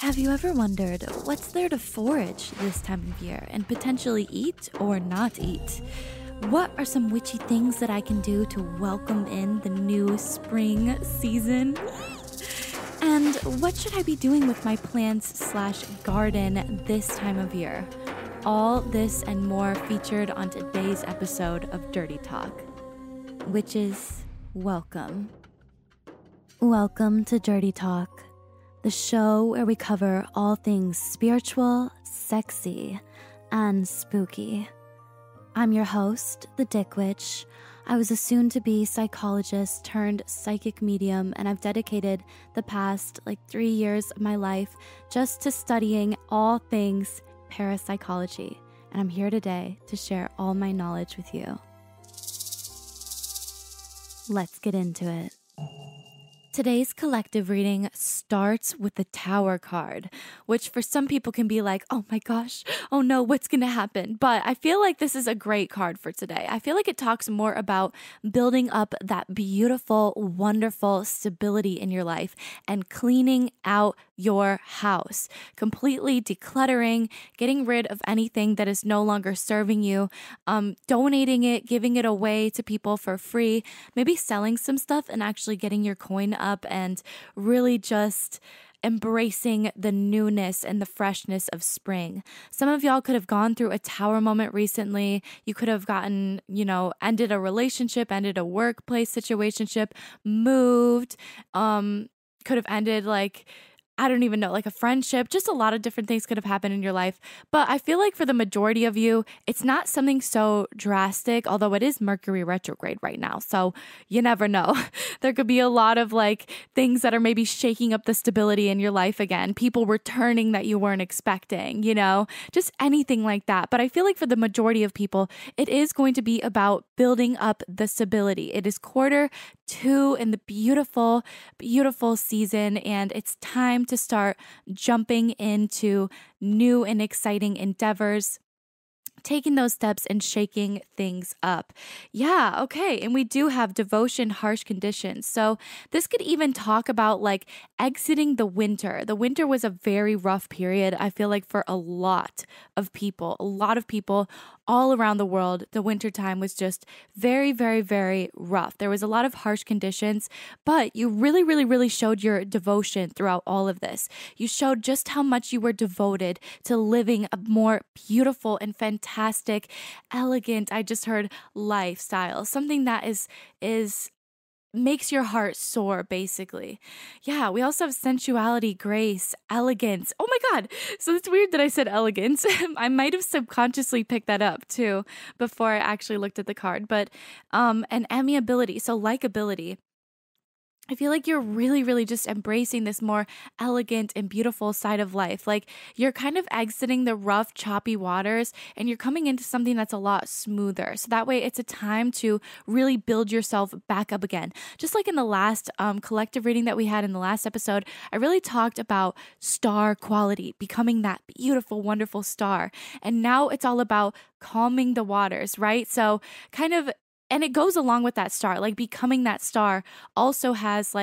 Have you ever wondered what's there to forage this time of year and potentially eat or not eat? What are some witchy things that I can do to welcome in the new spring season? And what should I be doing with my plants/garden this time of year? All this and more featured on today's episode of Dirty Talk. Witches, welcome. Welcome to Dirty Talk, the show where we cover all things spiritual, sexy, and spooky. I'm your host, the Dick Witch. I was a soon-to-be psychologist turned psychic medium, and I've dedicated the past 3 years of my life just to studying all things parapsychology. And I'm here today to share all my knowledge with you. Let's get into it. Today's collective reading starts with the Tower card, which for some people can be like, oh my gosh, oh no, what's going to happen? But I feel like this is a great card for today. I feel like it talks more about building up that beautiful, wonderful stability in your life and cleaning out your house, completely decluttering, getting rid of anything that is no longer serving you, donating it, giving it away to people for free, maybe selling some stuff and actually getting your coin up and really just embracing the newness and the freshness of spring. Some of y'all could have gone through a tower moment recently. You could have gotten, ended a relationship, ended a workplace situationship, moved, could have ended I don't even know, a friendship, just a lot of different things could have happened in your life. But I feel like for the majority of you, it's not something so drastic, although it is Mercury retrograde right now. So you never know. There could be a lot of things that are maybe shaking up the stability in your life again, people returning that you weren't expecting, just anything like that. But I feel like for the majority of people, it is going to be about building up the stability. It is Q2 in the beautiful, beautiful season, and it's time to start jumping into new and exciting endeavors, taking those steps and shaking things up. Yeah, okay. And we do have devotion, harsh conditions. So this could even talk about exiting the winter. The winter was a very rough period, I feel like, for a lot of people. A lot of people all around the world, the winter time was just very, very, very rough. There was a lot of harsh conditions, but you really, really, really showed your devotion throughout all of this. You showed just how much you were devoted to living a more beautiful and fantastic, elegant, I just heard, lifestyle. Something that is makes your heart soar, basically. Yeah, we also have sensuality, grace, elegance. Oh my God. So it's weird that I said elegance. I might have subconsciously picked that up too before I actually looked at the card. But and amiability, so likability. I feel like you're really, really just embracing this more elegant and beautiful side of life. You're kind of exiting the rough, choppy waters and you're coming into something that's a lot smoother. So that way it's a time to really build yourself back up again. Just like in the last collective reading that we had in the last episode, I really talked about star quality, becoming that beautiful, wonderful star. And now it's all about calming the waters, right? So and it goes along with that star, becoming that star also has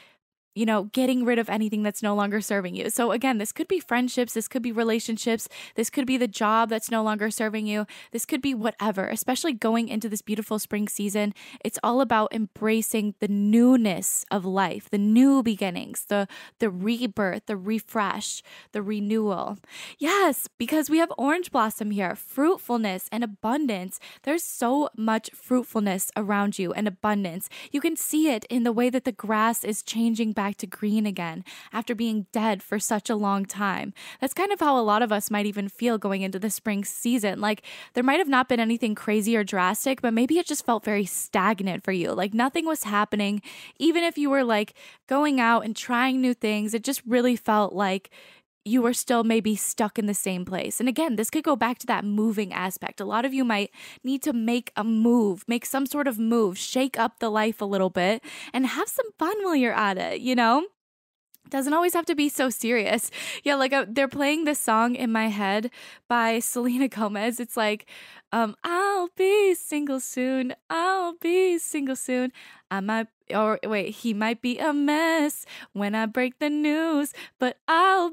getting rid of anything that's no longer serving you. So again, this could be friendships, this could be relationships, this could be the job that's no longer serving you. This could be whatever, especially going into this beautiful spring season. It's all about embracing the newness of life, the new beginnings, the rebirth, the refresh, the renewal. Yes, because we have orange blossom here, fruitfulness and abundance. There's so much fruitfulness around you and abundance. You can see it in the way that the grass is changing back to green again after being dead for such a long time. That's kind of how a lot of us might even feel going into the spring season. There might have not been anything crazy or drastic, but maybe it just felt very stagnant for you. Nothing was happening. Even if you were going out and trying new things, it just really felt like you were still maybe stuck in the same place. And again, this could go back to that moving aspect. A lot of you might need to make a move, make some sort of move, shake up the life a little bit and have some fun while you're at it, Doesn't always have to be so serious. Yeah, they're playing this song in my head by Selena Gomez. It's I'll be single soon. I'll be single soon. I might, or wait, he might be a mess when I break the news, but I'll be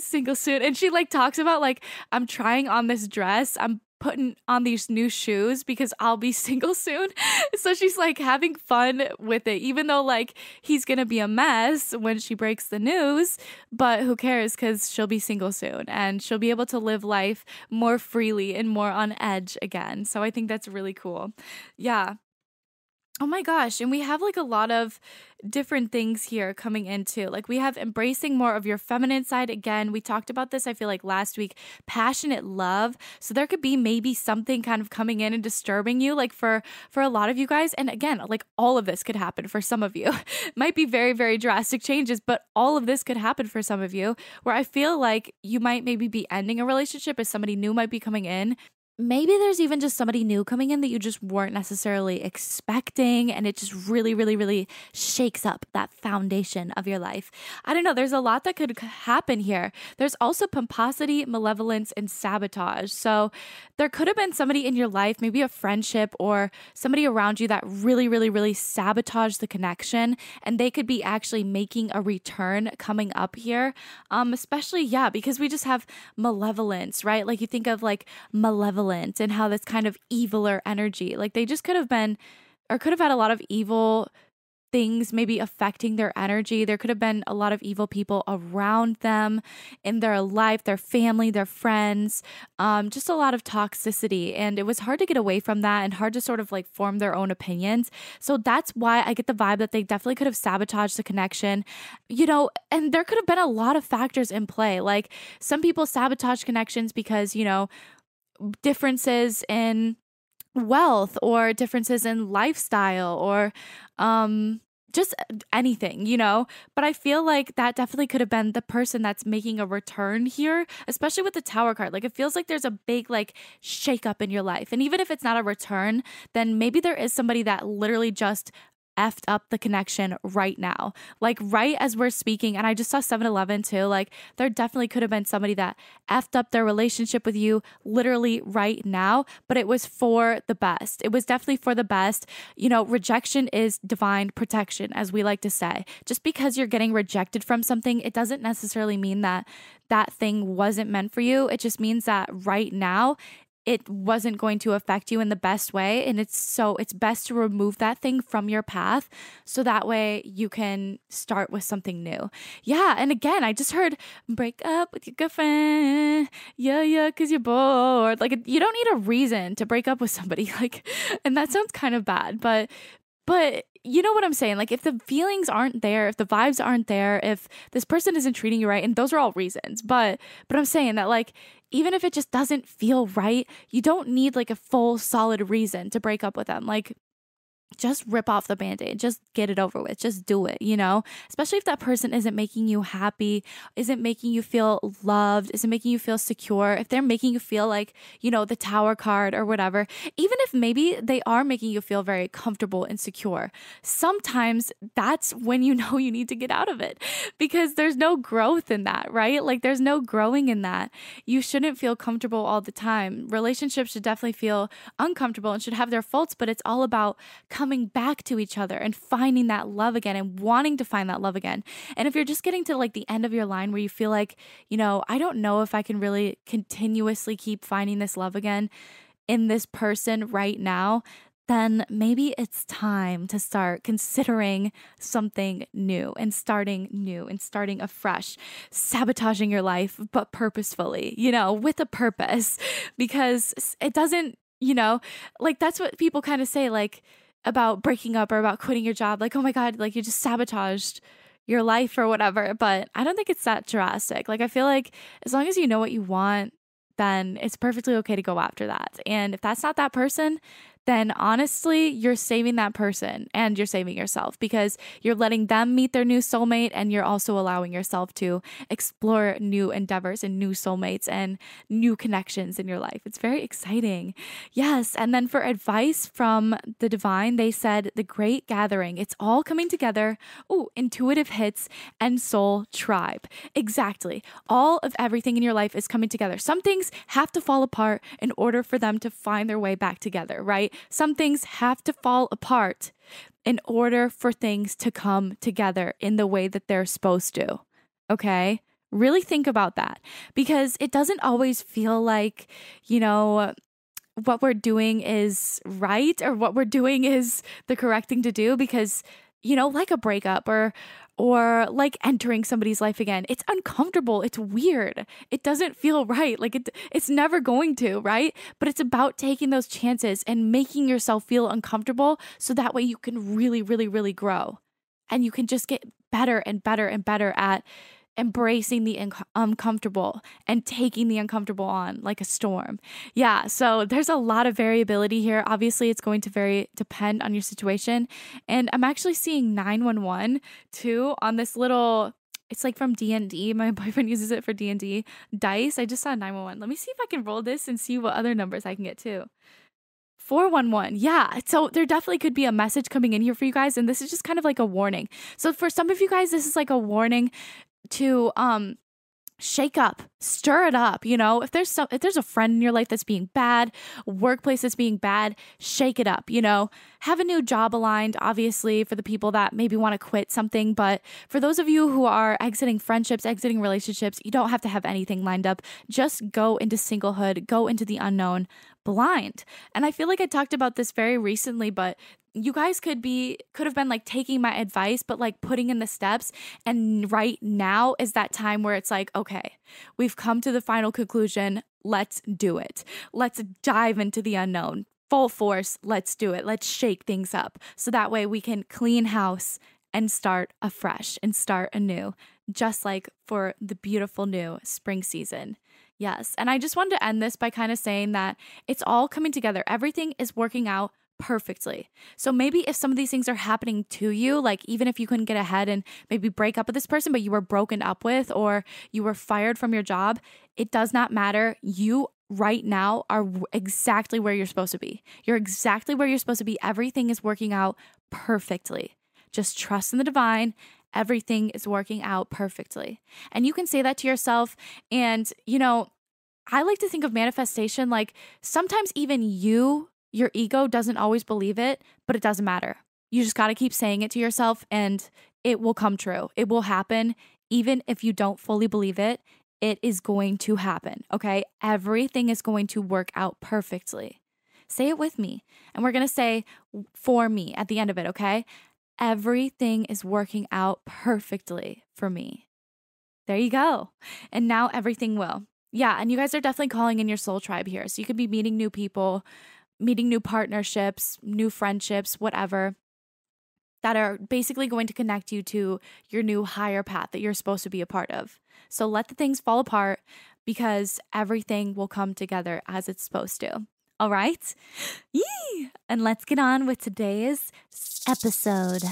single soon. And she like talks about like, I'm trying on this dress. I'm putting on these new shoes because I'll be single soon. So she's like having fun with it, even though like he's gonna be a mess when she breaks the news, but who cares, because she'll be single soon and she'll be able to live life more freely and more on edge again. So I think that's really cool. Yeah. Oh my gosh. And we have like a lot of different things here coming into. Like we have embracing more of your feminine side. Again, we talked about this, I feel like last week, passionate love. So there could be maybe something kind of coming in and disturbing you, like for a lot of you guys. And again, like all of this could happen for some of you. Might be very, very drastic changes, but all of this could happen for some of you, where I feel like you might maybe be ending a relationship as somebody new might be coming in. Maybe there's even just somebody new coming in that you just weren't necessarily expecting, and it just really, really, really shakes up that foundation of your life. I don't know. There's a lot that could happen here. There's also pomposity, malevolence, and sabotage. So there could have been somebody in your life, maybe a friendship or somebody around you that really, really, really sabotaged the connection, and they could be actually making a return coming up here. Especially, yeah, because we just have malevolence, right? Like you think of like malevolence and how that's kind of eviler energy. Like they just could have been, or could have had a lot of evil things maybe affecting their energy. There could have been a lot of evil people around them in their life, their family, their friends, just a lot of toxicity. And it was hard to get away from that and hard to sort of like form their own opinions. So that's why I get the vibe that they definitely could have sabotaged the connection, you know, and there could have been a lot of factors in play. Like some people sabotage connections because, you know, differences in wealth or differences in lifestyle or just anything, you know? But I feel like that definitely could have been the person that's making a return here, especially with the Tower card. Like it feels like there's a big like shakeup in your life. And even if it's not a return, then maybe there is somebody that literally just effed up the connection right now, like right as we're speaking. And I just saw 7-Eleven too. Like there definitely could have been somebody that effed up their relationship with you literally right now, but it was for the best. It was definitely for the best. You know, rejection is divine protection, as we like to say. Just because you're getting rejected from something, it doesn't necessarily mean that that thing wasn't meant for you. It just means that right now it wasn't going to affect you in the best way. And it's best to remove that thing from your path so that way you can start with something new. Yeah. And again, I just heard break up with your girlfriend. Yeah, because you're bored. Like you don't need a reason to break up with somebody. Like, and that sounds kind of bad, but you know what I'm saying? Like if the feelings aren't there, if the vibes aren't there, if this person isn't treating you right, and those are all reasons, but I'm saying that like, even if it just doesn't feel right, you don't need like a full solid reason to break up with them. Like just rip off the Band-Aid, just get it over with, just do it, you know, especially if that person isn't making you happy, isn't making you feel loved, isn't making you feel secure, if they're making you feel like, you know, the Tower card or whatever, even if maybe they are making you feel very comfortable and secure, sometimes that's when you know you need to get out of it because there's no growth in that, right? Like there's no growing in that. You shouldn't feel comfortable all the time. Relationships should definitely feel uncomfortable and should have their faults, but it's all about coming back to each other and finding that love again and wanting to find that love again. And if you're just getting to like the end of your line where you feel like, you know, I don't know if I can really continuously keep finding this love again in this person right now, then maybe it's time to start considering something new and starting afresh, sabotaging your life, but purposefully, you know, with a purpose, because it doesn't, you know, like that's what people kind of say, like, about breaking up or about quitting your job, like, oh my God, like you just sabotaged your life or whatever. But I don't think it's that drastic. Like, I feel like as long as you know what you want, then it's perfectly okay to go after that. And if that's not that person, then honestly, you're saving that person and you're saving yourself because you're letting them meet their new soulmate and you're also allowing yourself to explore new endeavors and new soulmates and new connections in your life. It's very exciting. Yes. And then for advice from the divine, they said the great gathering, it's all coming together. Oh, intuitive hits and soul tribe. Exactly. All of everything in your life is coming together. Some things have to fall apart in order for them to find their way back together, right? Some things have to fall apart in order for things to come together in the way that they're supposed to. Okay? Really think about that, because it doesn't always feel like, what we're doing is right or what we're doing is the correct thing to do, because, like a breakup or like entering somebody's life again, it's uncomfortable. It's weird. It doesn't feel right. Like it's never going to, right? But it's about taking those chances and making yourself feel uncomfortable so that way you can really, really, really grow. And you can just get better and better and better at embracing the uncomfortable and taking the uncomfortable on like a storm. Yeah, so there's a lot of variability here. Obviously, it's going to depend on your situation. And I'm actually seeing 911 too on this little, it's like from D&D. My boyfriend uses it for D&D dice. I just saw 911. Let me see if I can roll this and see what other numbers I can get too. 411. Yeah. So there definitely could be a message coming in here for you guys. And this is just kind of like a warning. So for some of you guys, this is like a warning to shake up, stir it up. If there's a friend in your life that's being bad, workplace that's being bad, shake it up. Have a new job aligned, obviously, for the people that maybe want to quit something. But for those of you who are exiting friendships, exiting relationships, you don't have to have anything lined up. Just go into singlehood, go into the unknown blind. And I feel like I talked about this very recently, but you guys could have been like taking my advice, but like putting in the steps. And right now is that time where it's like, okay, we've come to the final conclusion. Let's do it. Let's dive into the unknown. Full force. Let's do it. Let's shake things up. So that way we can clean house and start afresh and start anew, just like for the beautiful new spring season. Yes. And I just wanted to end this by kind of saying that it's all coming together. Everything is working out perfectly. So maybe if some of these things are happening to you, like even if you couldn't get ahead and maybe break up with this person, but you were broken up with, or you were fired from your job, it does not matter. You right now are exactly where you're supposed to be. You're exactly where you're supposed to be. Everything is working out perfectly. Just trust in the divine. Everything is working out perfectly. And you can say that to yourself. And, I like to think of manifestation like sometimes even your ego doesn't always believe it, but it doesn't matter. You just got to keep saying it to yourself and it will come true. It will happen. Even if you don't fully believe it, it is going to happen. Okay. Everything is going to work out perfectly. Say it with me. And we're going to say for me at the end of it. Okay. Everything is working out perfectly for me. There you go. And now everything will. Yeah. And you guys are definitely calling in your soul tribe here. So you could be meeting new people, meeting new partnerships, new friendships, whatever, that are basically going to connect you to your new higher path that you're supposed to be a part of. So let the things fall apart because everything will come together as it's supposed to. All right? Yee! And let's get on with today's episode.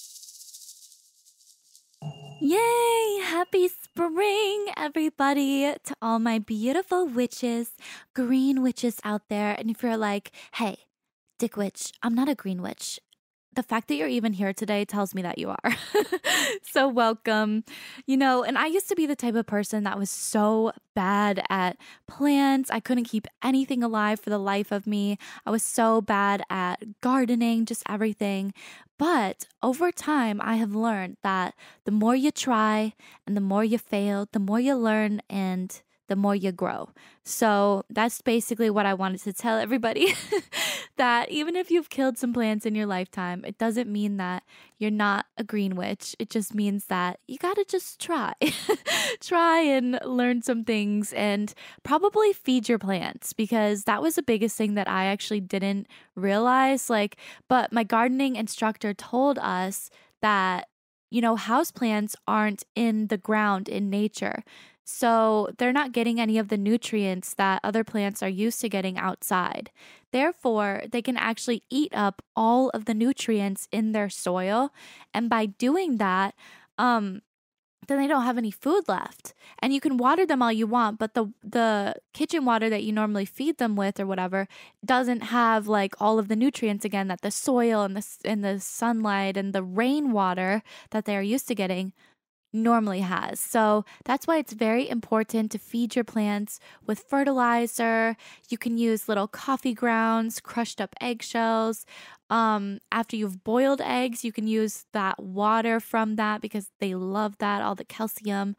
Yay! Happy spring, everybody, to all my beautiful witches, green witches out there. And if you're like, hey, Dick Witch, I'm not a green witch, the fact that you're even here today tells me that you are. So welcome. And I used to be the type of person that was so bad at plants. I couldn't keep anything alive for the life of me. I was so bad at gardening, just everything. But over time, I have learned that the more you try and the more you fail, the more you learn and the more you grow. So that's basically what I wanted to tell everybody, that even if you've killed some plants in your lifetime, it doesn't mean that you're not a green witch. It just means that you got to just try. Try and learn some things and probably feed your plants, because that was the biggest thing that I actually didn't realize. But my gardening instructor told us that, houseplants aren't in the ground in nature. So they're not getting any of the nutrients that other plants are used to getting outside. Therefore, they can actually eat up all of the nutrients in their soil. And by doing that, then they don't have any food left. And you can water them all you want, but the kitchen water that you normally feed them with or whatever doesn't have like all of the nutrients again that the soil and the sunlight and the rainwater that they are used to getting normally has. So that's why it's very important to feed your plants with fertilizer. You can use little coffee grounds, crushed up eggshells. After you've boiled eggs, you can use that water from that because they love that, all the calcium.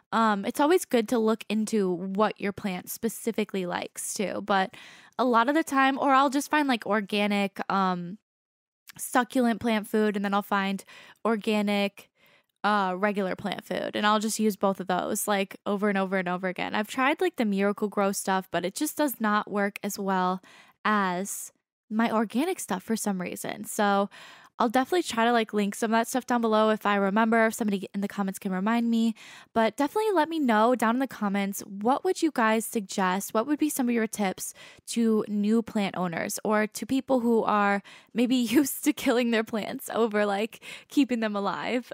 It's always good to look into what your plant specifically likes too. But a lot of the time, or I'll just find like organic, succulent plant food, and then I'll find organic regular plant food, and I'll just use both of those like over and over and over again. I've tried like the Miracle-Gro stuff, but it just does not work as well as my organic stuff for some reason. So I'll definitely try to like link some of that stuff down below if I remember, if somebody in the comments can remind me. But definitely let me know down in the comments, what would you guys suggest? What would be some of your tips to new plant owners or to people who are maybe used to killing their plants over like keeping them alive?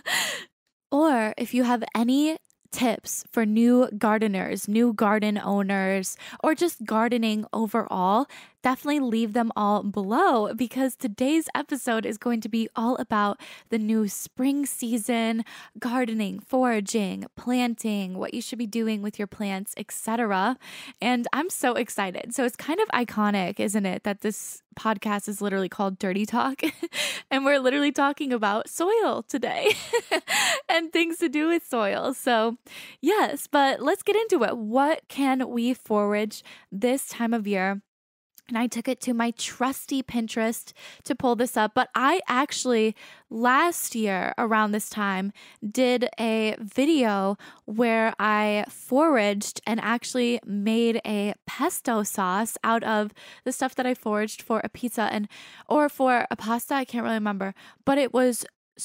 Or if you have any tips for new gardeners, new garden owners, or just gardening overall, definitely leave them all below, because today's episode is going to be all about the new spring season, gardening, foraging, planting, what you should be doing with your plants, etc. And I'm so excited. So it's kind of iconic, isn't it, that this podcast is literally called Dirty Talk and we're literally talking about soil today and things to do with soil. So yes, but let's get into it. What can we forage this time of year? And I took it to my trusty Pinterest to pull this up. But I actually, last year around this time, did a video where I foraged and actually made a pesto sauce out of the stuff that I foraged for a pizza or for a pasta. I can't really remember, but it was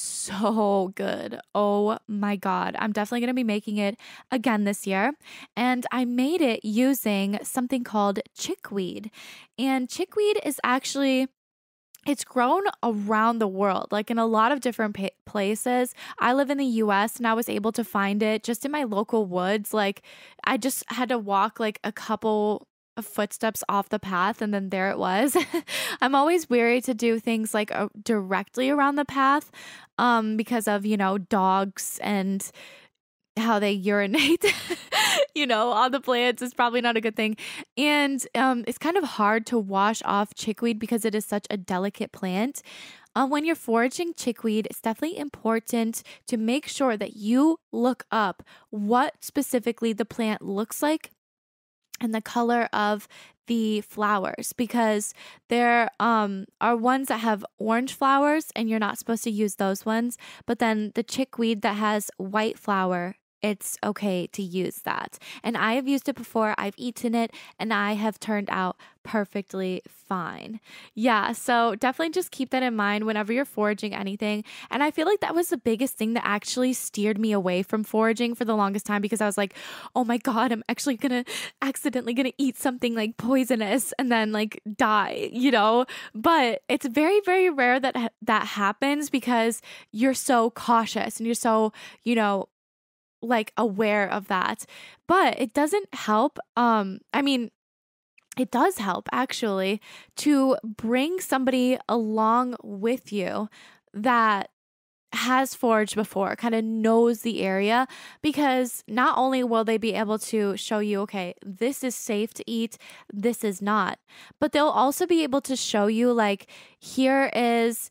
so good. Oh my God. I'm definitely going to be making it again this year. And I made it using something called chickweed. And chickweed is actually, it's grown around the world, like in a lot of different places. I live in the US and I was able to find it just in my local woods. Like I just had to walk like a couple of footsteps off the path and then there it was. I'm always weary to do things like directly around the path because of, dogs and how they urinate, on the plants is probably not a good thing. And it's kind of hard to wash off chickweed because it is such a delicate plant. When you're foraging chickweed, it's definitely important to make sure that you look up what specifically the plant looks like and the color of the flowers, because there are ones that have orange flowers and you're not supposed to use those ones. But then the chickweed that has white flower, it's okay to use that. And I have used it before. I've eaten it and I have turned out perfectly fine. Yeah, so definitely just keep that in mind whenever you're foraging anything. And I feel like that was the biggest thing that actually steered me away from foraging for the longest time, because I was like, oh my God, I'm actually accidentally gonna eat something like poisonous and then like die, But it's very, very rare that that happens because you're so cautious and you're so, like aware of that. But it doesn't help. It does help actually to bring somebody along with you that has foraged before, kind of knows the area, because not only will they be able to show you, okay, this is safe to eat, this is not, but they'll also be able to show you like, here is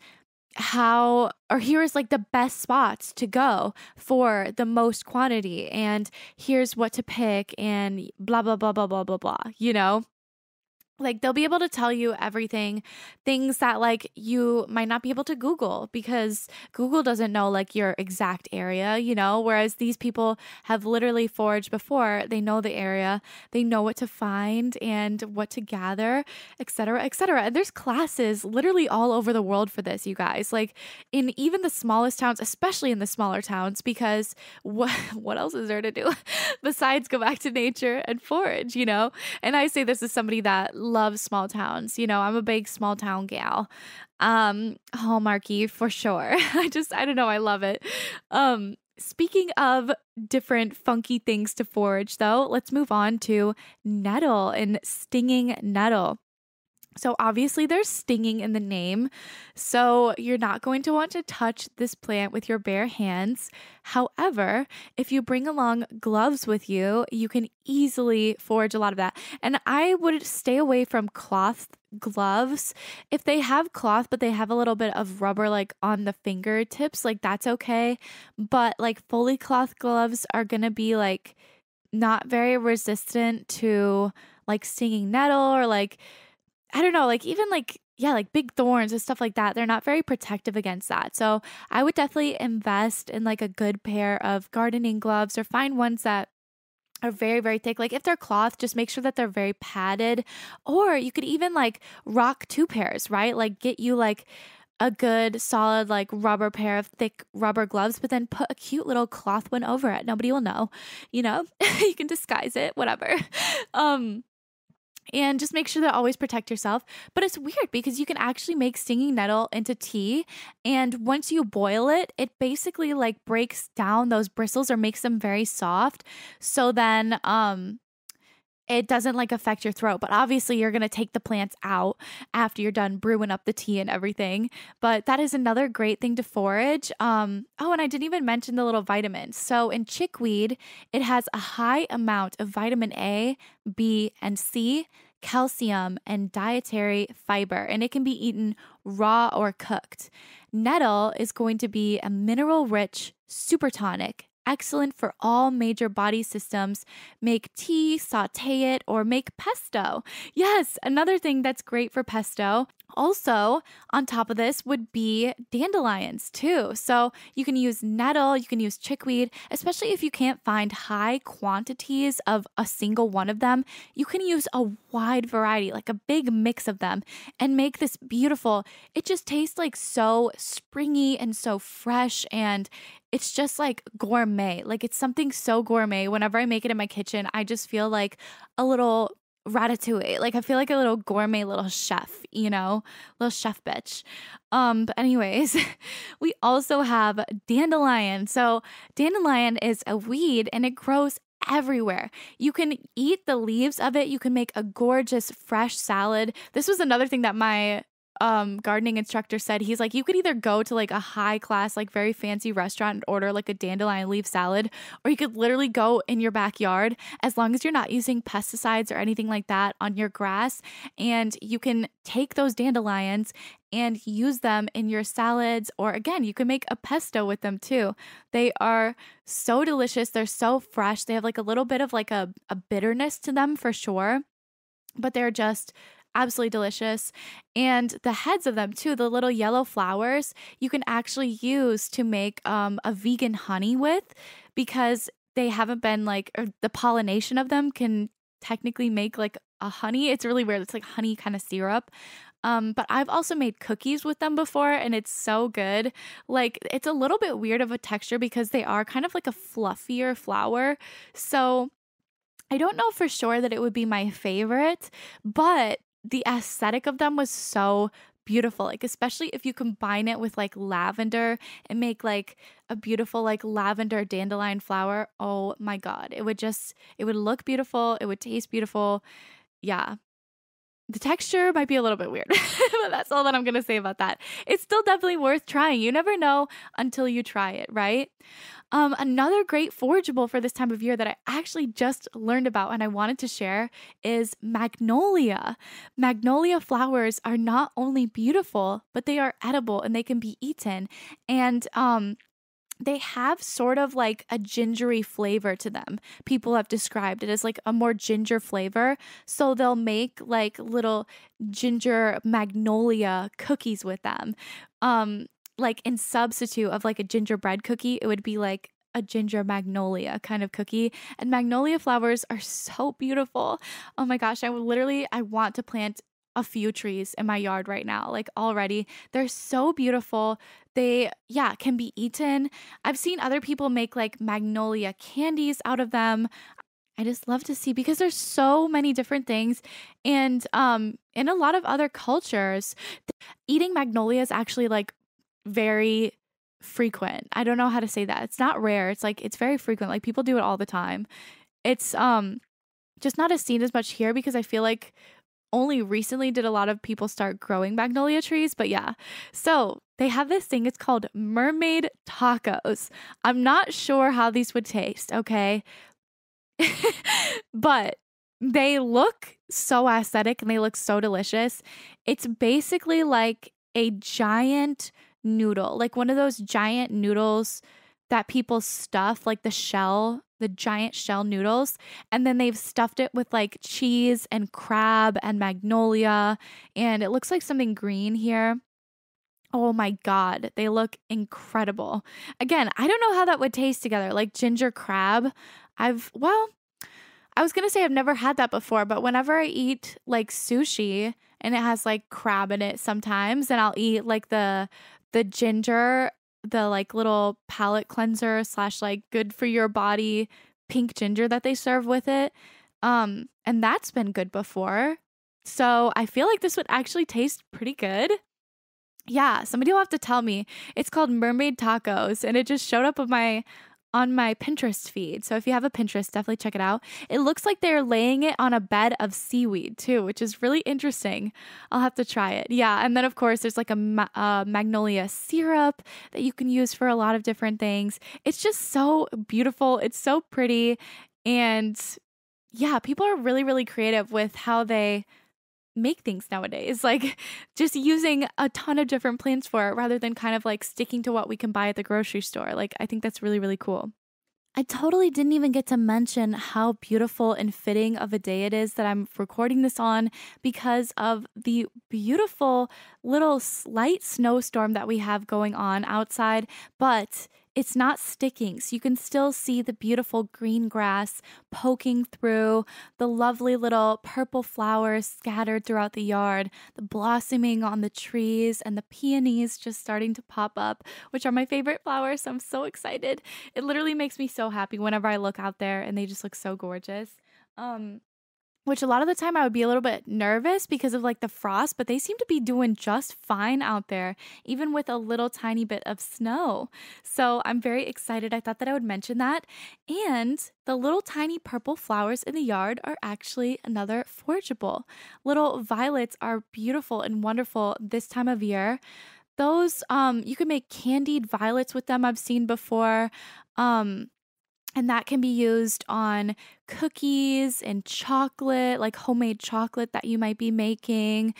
like the best spots to go for the most quantity, and here's what to pick, and blah, blah, blah, blah, blah, blah, blah, Like they'll be able to tell you everything, things that like you might not be able to Google because Google doesn't know like your exact area, whereas these people have literally foraged before. They know the area, they know what to find and what to gather, etc., etc. And there's classes literally all over the world for this, you guys, like in even the smallest towns, especially in the smaller towns, because what else is there to do besides go back to nature and forage, And I say this as somebody that loves small towns. I'm a big small town gal. Hallmarky for sure. I don't know. I love it. Speaking of different funky things to forage though, let's move on to nettle and stinging nettle. So obviously there's stinging in the name. So you're not going to want to touch this plant with your bare hands. However, if you bring along gloves with you, you can easily forage a lot of that. And I would stay away from cloth gloves. If they have cloth, but they have a little bit of rubber like on the fingertips, like that's okay. But like fully cloth gloves are going to be like not very resistant to like stinging nettle or like I don't know, like even like, yeah, like big thorns and stuff like that. They're not very protective against that. So I would definitely invest in like a good pair of gardening gloves or find ones that are very, very thick. Like if they're cloth, just make sure that they're very padded. Or you could even like rock two pairs, right? Like get you like a good solid like rubber pair of thick rubber gloves, but then put a cute little cloth one over it. Nobody will know, you know, you can disguise it, whatever. Um, and just make sure to always protect yourself. But it's weird because you can actually make stinging nettle into tea. And once you boil it, it basically like breaks down those bristles or makes them very soft. So then, it doesn't like affect your throat, but obviously you're going to take the plants out after you're done brewing up the tea and everything. But that is another great thing to forage. Oh, and I didn't even mention the little vitamins. So in chickweed, it has a high amount of vitamin A, B, and C, calcium, and dietary fiber, and it can be eaten raw or cooked. Nettle is going to be a mineral rich super tonic, excellent for all major body systems. Make tea, saute it, or make pesto. Yes, another thing that's great for pesto. Also, on top of this would be dandelions too. So you can use nettle, you can use chickweed, especially if you can't find high quantities of a single one of them. You can use a wide variety, like a big mix of them, and make this beautiful. It just tastes like so springy and so fresh, and it's just like gourmet. Like it's something so gourmet. Whenever I make it in my kitchen, I just feel like a little ratatouille. Like I feel like a little gourmet little chef, you know, little chef bitch. But anyways, we also have dandelion. So dandelion is a weed and it grows everywhere. You can eat the leaves of it. You can make a gorgeous fresh salad. This was another thing that my gardening instructor said. He's like, you could either go to like a high class, like very fancy restaurant and order like a dandelion leaf salad, or you could literally go in your backyard as long as you're not using pesticides or anything like that on your grass. And you can take those dandelions and use them in your salads, or again, you can make a pesto with them too. They are so delicious. They're so fresh. They have like a little bit of like a bitterness to them for sure, but they're just absolutely delicious. And the heads of them too, the little yellow flowers, you can actually use to make a vegan honey with, because they haven't been like, or the pollination of them can technically make like a honey. It's really weird. It's like honey kind of syrup. But I've also made cookies with them before, and it's so good. Like it's a little bit weird of a texture because they are kind of like a fluffier flower. So I don't know for sure that it would be my favorite, but the aesthetic of them was so beautiful. Like, especially if you combine it with like lavender and make like a beautiful like lavender dandelion flower. Oh my God. It would look beautiful. It would taste beautiful. Yeah. The texture might be a little bit weird, but that's all that I'm going to say about that. It's still definitely worth trying. You never know until you try it, right? Another great forageable for this time of year that I actually just learned about and I wanted to share is magnolia. Magnolia flowers are not only beautiful, but they are edible and they can be eaten. And they have sort of like a gingery flavor to them. People have described it as like a more ginger flavor. So they'll make like little ginger magnolia cookies with them. Like in substitute of like a gingerbread cookie, it would be like a ginger magnolia kind of cookie. And magnolia flowers are so beautiful. Oh my gosh, I want to plant a few trees in my yard right now. Like already, they're so beautiful. They, yeah, can be eaten. I've seen other people make like magnolia candies out of them. I just love to see, because there's so many different things. And in a lot of other cultures, eating magnolia is actually like very frequent. I don't know how to say that. It's not rare. It's like it's very frequent. Like people do it all the time. It's just not as seen as much here because I feel like only recently did a lot of people start growing magnolia trees, but yeah. So they have this thing, it's called mermaid tacos. I'm not sure how these would taste, okay? But they look so aesthetic and they look so delicious. It's basically like a giant noodle, like one of those giant noodles that people stuff, like the giant shell noodles. And then they've stuffed it with like cheese and crab and magnolia. And it looks like something green here. Oh my God, they look incredible. Again, I don't know how that would taste together, like ginger crab. Well, I was going to say I've never had that before, but whenever I eat like sushi and it has like crab in it sometimes, and I'll eat like the ginger, the like little palate cleanser / like good for your body pink ginger that they serve with it. And that's been good before. So I feel like this would actually taste pretty good. Yeah, somebody will have to tell me. It's called Mermaid Tacos, and it just showed up on my Pinterest feed. So if you have a Pinterest, definitely check it out. It looks like they're laying it on a bed of seaweed too, which is really interesting. I'll have to try it. Yeah, and then of course there's like a magnolia syrup that you can use for a lot of different things. It's just so beautiful. It's so pretty, and yeah, people are really, really creative with how they make things nowadays, like just using a ton of different plants for it rather than kind of like sticking to what we can buy at the grocery store. Like, I think that's really, really cool. I totally didn't even get to mention how beautiful and fitting of a day it is that I'm recording this on because of the beautiful little slight snowstorm that we have going on outside, but it's not sticking. So you can still see the beautiful green grass poking through, the lovely little purple flowers scattered throughout the yard, the blossoming on the trees, and the peonies just starting to pop up, which are my favorite flowers. So I'm so excited. It literally makes me so happy whenever I look out there and they just look so gorgeous. Which a lot of the time I would be a little bit nervous because of like the frost, but they seem to be doing just fine out there, even with a little tiny bit of snow. So I'm very excited. I thought that I would mention that. And the little tiny purple flowers in the yard are actually another forageable. Little violets are beautiful and wonderful this time of year. Those, you can make candied violets with them. I've seen before. And that can be used on cookies and chocolate, like homemade chocolate that you might be making.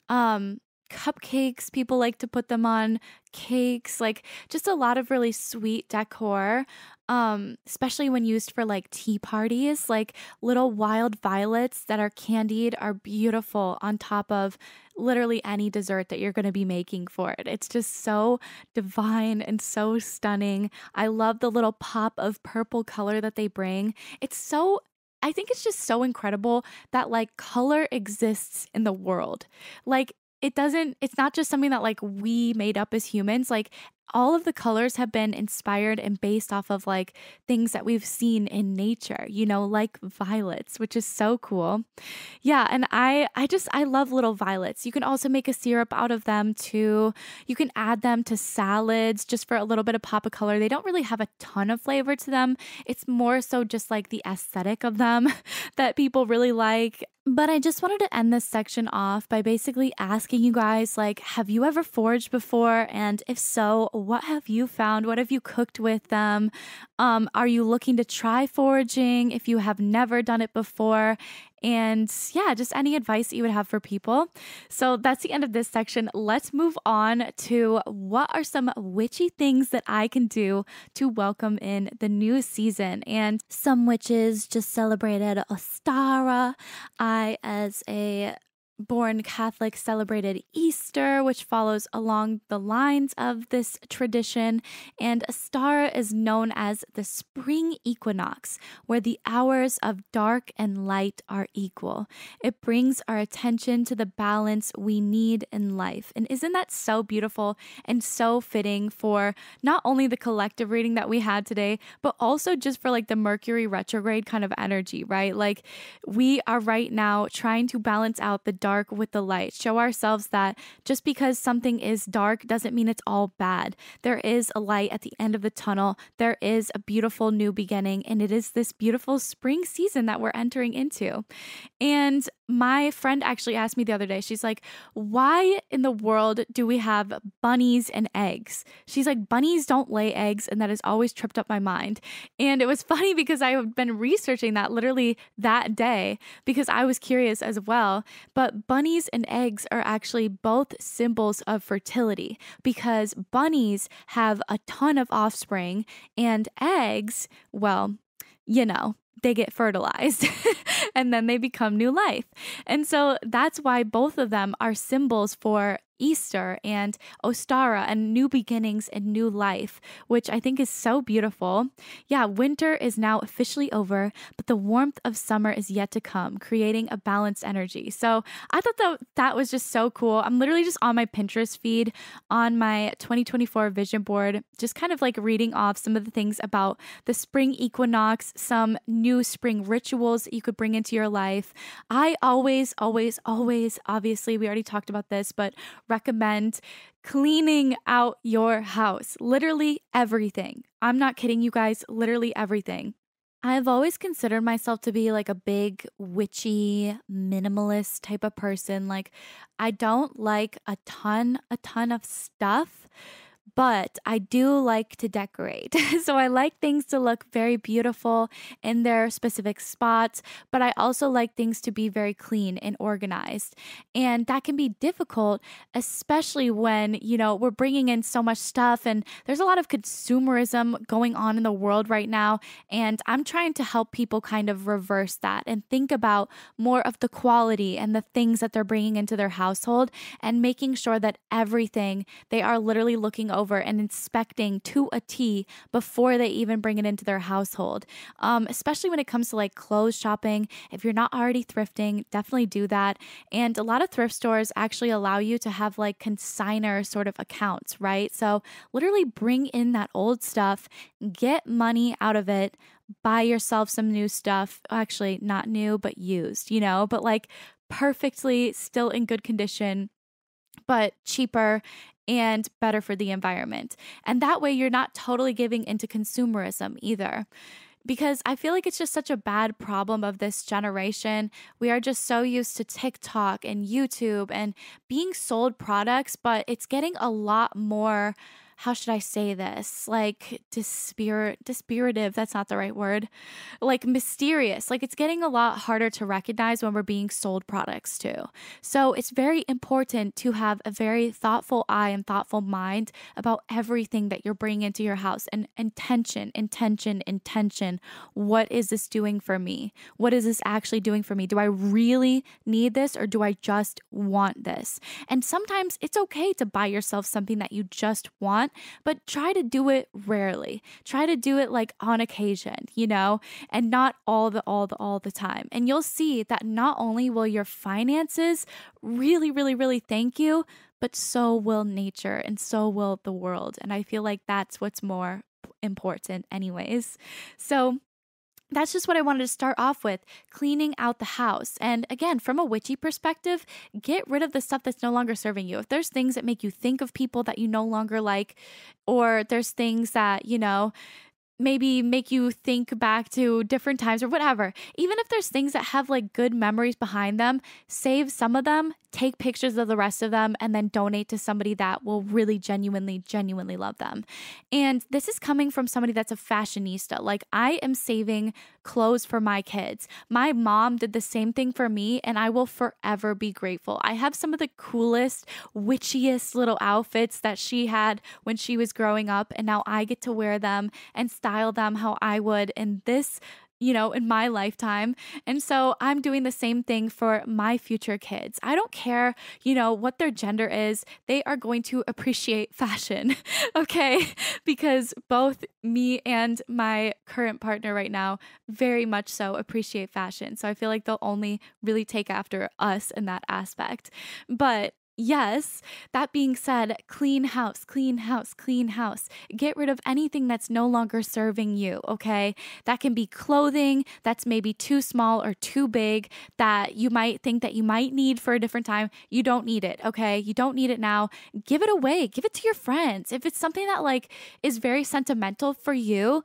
Cupcakes, people like to put them on cakes, like just a lot of really sweet decor, especially when used for like tea parties. Like little wild violets that are candied are beautiful on top of literally any dessert that you're going to be making for it. It's just so divine and so stunning. I love the little pop of purple color that they bring. I think it's just so incredible that like color exists in the world. Like it's not just something that like we made up as humans. Like all of the colors have been inspired and based off of like things that we've seen in nature, like violets, which is so cool. Yeah, and I love little violets. You can also make a syrup out of them too. You can add them to salads just for a little bit of pop of color. They don't really have a ton of flavor to them. It's more so just like the aesthetic of them that people really like. But I just wanted to end this section off by basically asking you guys, like, have you ever foraged before? And if so, what have you found? What have you cooked with them? Are you looking to try foraging if you have never done it before? And yeah, just any advice that you would have for people. So that's the end of this section. Let's move on to what are some witchy things that I can do to welcome in the new season. And some witches just celebrated Ostara. I, as a born Catholic, celebrated Easter, which follows along the lines of this tradition. And Ostara is known as the spring equinox, where the hours of dark and light are equal. It brings our attention to the balance we need in life. And isn't that so beautiful and so fitting for not only the collective reading that we had today, but also just for like the Mercury retrograde kind of energy, right? Like we are right now trying to balance out the dark dark with the light. Show ourselves that just because something is dark doesn't mean it's all bad. There is a light at the end of the tunnel. There is a beautiful new beginning, and it is this beautiful spring season that we're entering into. And my friend actually asked me the other day, she's like, why in the world do we have bunnies and eggs? She's like, bunnies don't lay eggs, and that has always tripped up my mind. And it was funny because I have been researching that literally that day because I was curious as well. But bunnies and eggs are actually both symbols of fertility because bunnies have a ton of offspring and eggs, well, they get fertilized and then they become new life. And so that's why both of them are symbols for Easter and Ostara and new beginnings and new life, which I think is so beautiful. Yeah, winter is now officially over, but the warmth of summer is yet to come, creating a balanced energy. So I thought that was just so cool. I'm literally just on my Pinterest feed on my 2024 vision board, just kind of like reading off some of the things about the spring equinox, some new spring rituals that you could bring into your life. I always, obviously, we already talked about this, but recommend cleaning out your house. Literally everything. I'm not kidding you guys, literally everything. I've always considered myself to be like a big witchy minimalist type of person. Like I don't like a ton of stuff, but I do like to decorate. So I like things to look very beautiful in their specific spots, but I also like things to be very clean and organized. And that can be difficult, especially when, we're bringing in so much stuff and there's a lot of consumerism going on in the world right now. And I'm trying to help people kind of reverse that and think about more of the quality and the things that they're bringing into their household and making sure that everything they are literally looking over and inspecting to a T before they even bring it into their household. Especially when it comes to like clothes shopping. If you're not already thrifting, definitely do that. And a lot of thrift stores actually allow you to have like consignor sort of accounts, right? So literally bring in that old stuff, get money out of it, buy yourself some new stuff. Actually, not new, but used, but like perfectly still in good condition, but cheaper and better for the environment. And that way you're not totally giving into consumerism either. Because I feel like it's just such a bad problem of this generation. We are just so used to TikTok and YouTube and being sold products, but it's getting a lot more, how should I say this? Like dispiritive, that's not the right word. Like mysterious. Like it's getting a lot harder to recognize when we're being sold products too. So it's very important to have a very thoughtful eye and thoughtful mind about everything that you're bringing into your house and intention. What is this doing for me? What is this actually doing for me? Do I really need this or do I just want this? And sometimes it's okay to buy yourself something that you just want, but try to do it rarely. Try to do it like on occasion, and not all the time. And you'll see that not only will your finances really, really, really thank you, but so will nature and so will the world. And I feel like that's what's more important anyways. So that's just what I wanted to start off with, cleaning out the house. And again, from a witchy perspective, get rid of the stuff that's no longer serving you. If there's things that make you think of people that you no longer like, or there's things that, maybe make you think back to different times or whatever. Even if there's things that have like good memories behind them, save some of them, take pictures of the rest of them, and then donate to somebody that will really genuinely love them. And this is coming from somebody that's a fashionista. Like I am saving clothes for my kids. My mom did the same thing for me, and I will forever be grateful. I have some of the coolest, witchiest little outfits that she had when she was growing up, and now I get to wear them and style them how I would in this, in my lifetime. And so I'm doing the same thing for my future kids. I don't care, what their gender is. They are going to appreciate fashion, okay? Because both me and my current partner right now very much so appreciate fashion. So I feel like they'll only really take after us in that aspect. But Yes. That being said, clean house, clean house, clean house. Get rid of anything that's no longer serving you, okay? That can be clothing that's maybe too small or too big that you might think that you might need for a different time. You don't need it, okay? You don't need it now. Give it away. Give it to your friends. If it's something that like is very sentimental for you,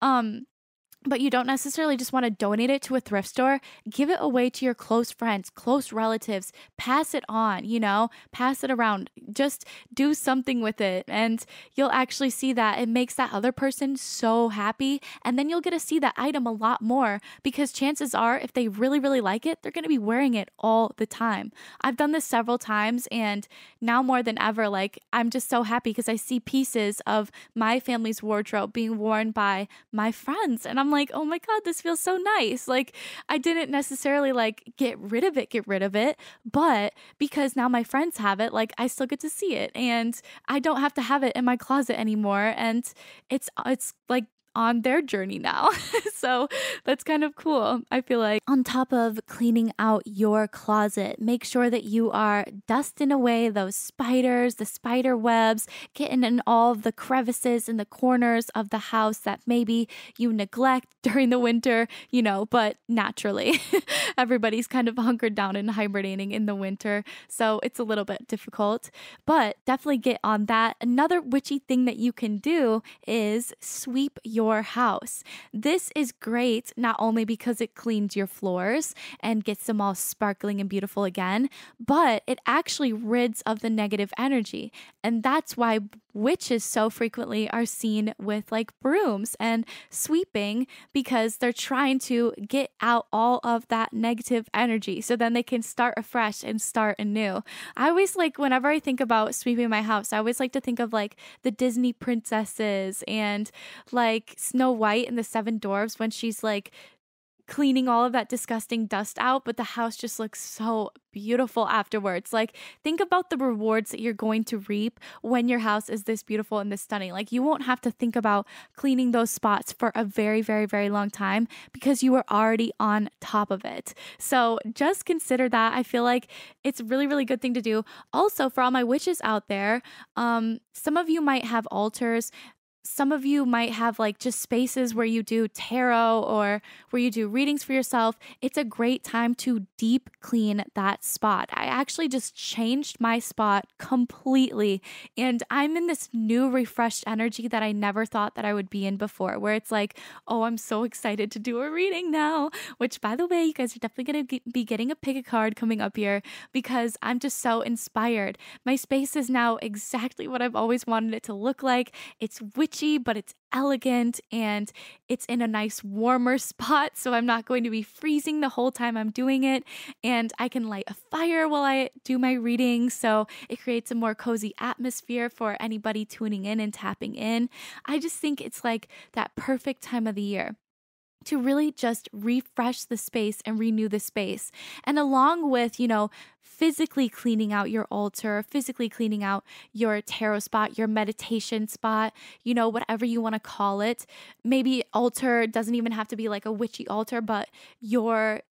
but you don't necessarily just want to donate it to a thrift store, give it away to your close friends, close relatives, pass it on, pass it around. Just do something with it. And you'll actually see that it makes that other person so happy. And then you'll get to see that item a lot more because chances are, if they really, really like it, they're going to be wearing it all the time. I've done this several times. And now more than ever, like, I'm just so happy because I see pieces of my family's wardrobe being worn by my friends. And I'm like, oh my God, this feels so nice. Like, I didn't necessarily like get rid of it, but because now my friends have it, like I still get to see it and I don't have to have it in my closet anymore. And it's like on their journey now. So that's kind of cool. I feel like on top of cleaning out your closet, make sure that you are dusting away those spiders, the spider webs, getting in all of the crevices in the corners of the house that maybe you neglect during the winter, but naturally everybody's kind of hunkered down and hibernating in the winter. So it's a little bit difficult, but definitely get on that. Another witchy thing that you can do is sweep your house. This is great, not only because it cleans your floors and gets them all sparkling and beautiful again, but it actually rids of the negative energy. And that's why witches so frequently are seen with like brooms and sweeping because they're trying to get out all of that negative energy so then they can start afresh and start anew. I always like, whenever I think about sweeping my house, I always like to think of like the Disney princesses and like Snow White and the Seven Dwarfs when she's like cleaning all of that disgusting dust out, but the house just looks so beautiful afterwards. Like, think about the rewards that you're going to reap when your house is this beautiful and this stunning. Like, you won't have to think about cleaning those spots for a very, very, very long time because you were already on top of it. So just consider that. I feel like it's a really, really good thing to do. Also, for all my witches out there, some of you might have altars. Some of you might have like just spaces where you do tarot or where you do readings for yourself. It's a great time to deep clean that spot. I actually just changed my spot completely and I'm in this new refreshed energy that I never thought that I would be in before, where it's like, oh, I'm so excited to do a reading now, which by the way, you guys are definitely going to be getting a pick a card coming up here because I'm just so inspired. My space is now exactly what I've always wanted it to look like. It's witchy, but it's elegant and it's in a nice warmer spot, so I'm not going to be freezing the whole time I'm doing it, and I can light a fire while I do my reading, so it creates a more cozy atmosphere for anybody tuning in and tapping in. I just think it's like that perfect time of the year to really just refresh the space and renew the space. And along with, physically cleaning out your altar, physically cleaning out your tarot spot, your meditation spot, whatever you want to call it. Maybe altar doesn't even have to be like a witchy altar, but your,